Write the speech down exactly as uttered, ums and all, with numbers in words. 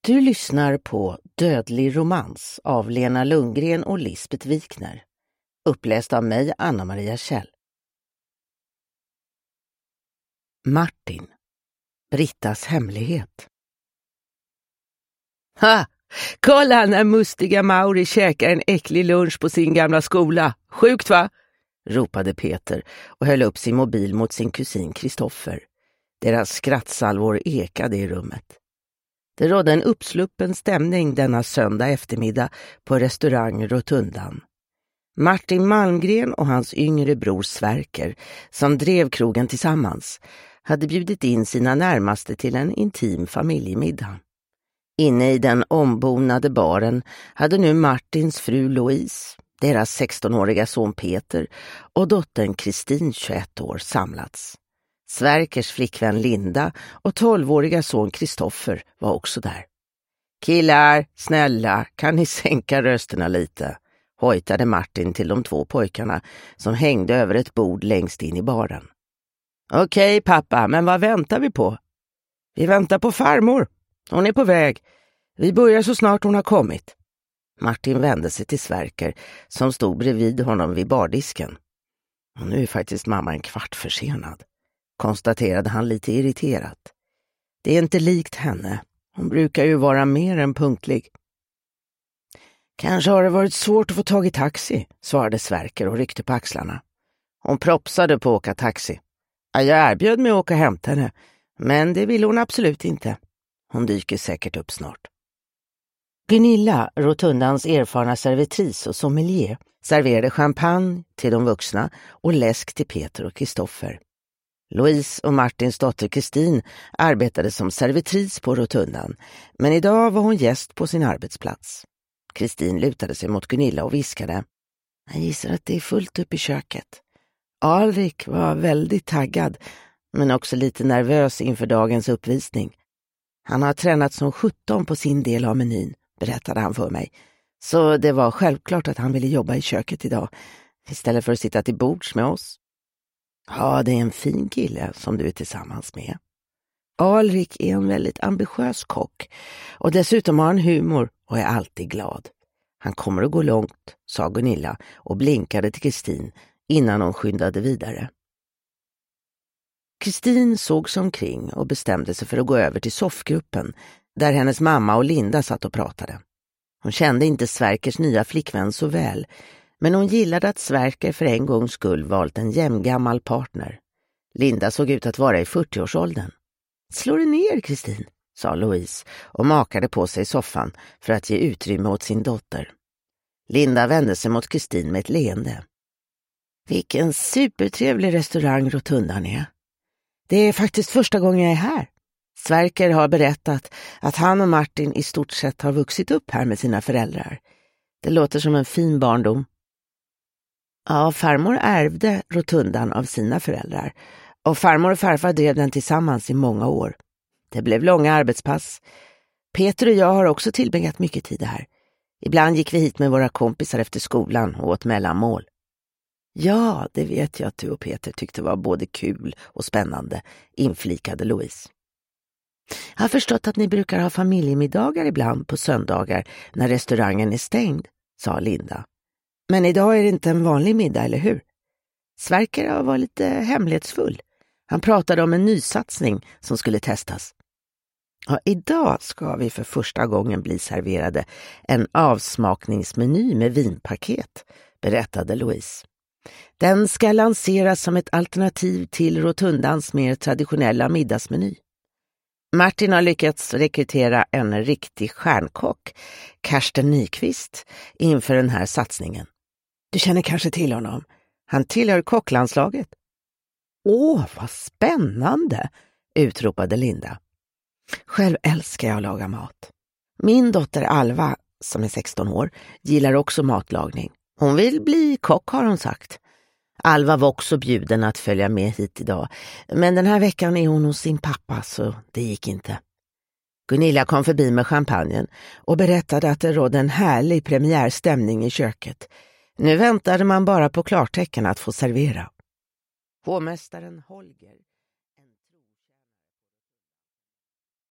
Du lyssnar på Dödlig romans av Lena Lundgren och Lisbeth Wikner. Uppläst av mig, Anna-Maria Kjell. Martin. Brittas hemlighet. Ha! Kolla när mustiga Mauri käkar en äcklig lunch på sin gamla skola. Sjukt va? Ropade Peter och höll upp sin mobil mot sin kusin Kristoffer. Deras skrattsalvor ekade i rummet. Det rådde en uppsluppen stämning denna söndag eftermiddag på restaurang Rotundan. Martin Malmgren och hans yngre bror Sverker, som drev krogen tillsammans, hade bjudit in sina närmaste till en intim familjemiddag. Inne i den ombonade baren hade nu Martins fru Louise, deras sextonåriga son Peter och dottern Kristin, tjugoett år, samlats. Sverkers flickvän Linda och tolvåriga son Kristoffer var också där. Killar, snälla, kan ni sänka rösterna lite? Hojtade Martin till de två pojkarna som hängde över ett bord längst in i baren. Okej pappa, men vad väntar vi på? Vi väntar på farmor. Hon är på väg. Vi börjar så snart hon har kommit. Martin vände sig till Sverker som stod bredvid honom vid bardisken. Och nu är faktiskt mamma en kvart försenad, konstaterade han lite irriterat. Det är inte likt henne. Hon brukar ju vara mer än punktlig. Kanske har det varit svårt att få tag i taxi, svarade Sverker och ryckte på axlarna. Hon propsade på att åka taxi. Jag erbjöd mig att åka hem till henne, men det ville hon absolut inte. Hon dyker säkert upp snart. Gunilla, Rotundans erfarna servitris och sommelier, serverade champagne till de vuxna och läsk till Peter och Kristoffer. Louise och Martins dotter Kristin arbetade som servitris på Rotundan, men idag var hon gäst på sin arbetsplats. Kristin lutade sig mot Gunilla och viskade. Jag gissar att det är fullt upp i köket. Alrik var väldigt taggad, men också lite nervös inför dagens uppvisning. Han har tränat som sjutton på sin del av menyn, berättade han för mig. Så det var självklart att han ville jobba i köket idag, istället för att sitta till bords med oss. Ja, det är en fin kille som du är tillsammans med. Alrik är en väldigt ambitiös kock och dessutom har han humor och är alltid glad. Han kommer att gå långt, sa Gunilla och blinkade till Kristin innan hon skyndade vidare. Kristin såg sig omkring och bestämde sig för att gå över till soffgruppen där hennes mamma och Linda satt och pratade. Hon kände inte Sverkers nya flickvän så väl, men hon gillade att Sverker för en gångs skull valt en jämngammal partner. Linda såg ut att vara i fyrtioårsåldern. Slå dig ner, Kristin, sa Louise och makade på sig i soffan för att ge utrymme åt sin dotter. Linda vände sig mot Kristin med ett leende. Vilken supertrevlig restaurang Rotundan är. Det är faktiskt första gången jag är här. Sverker har berättat att han och Martin i stort sett har vuxit upp här med sina föräldrar. Det låter som en fin barndom. Ja, farmor ärvde Rotundan av sina föräldrar och farmor och farfar drev den tillsammans i många år. Det blev långa arbetspass. Peter och jag har också tillbringat mycket tid här. Ibland gick vi hit med våra kompisar efter skolan och åt mellanmål. Ja, det vet jag att du och Peter tyckte var både kul och spännande, inflikade Louise. Jag har förstått att ni brukar ha familjemiddagar ibland på söndagar när restaurangen är stängd, sa Linda. Men idag är det inte en vanlig middag, eller hur? Sverker har varit lite hemlighetsfull. Han pratade om en nysatsning som skulle testas. Ja, idag ska vi för första gången bli serverade en avsmakningsmeny med vinpaket, berättade Louise. Den ska lanseras som ett alternativ till Rotundans mer traditionella middagsmeny. Martin har lyckats rekrytera en riktig stjärnkock, Karsten Nyqvist, inför den här satsningen. Du känner kanske till honom. Han tillhör kocklandslaget. Åh, vad spännande, utropade Linda. Själv älskar jag att laga mat. Min dotter Alva, som är sexton år, gillar också matlagning. Hon vill bli kock, har hon sagt. Alva var också bjuden att följa med hit idag, men den här veckan är hon hos sin pappa så det gick inte. Gunilla kom förbi med champagnen och berättade att det rådde en härlig premiärstämning i köket. Nu väntade man bara på klartecken att få servera. Hovmästaren Holger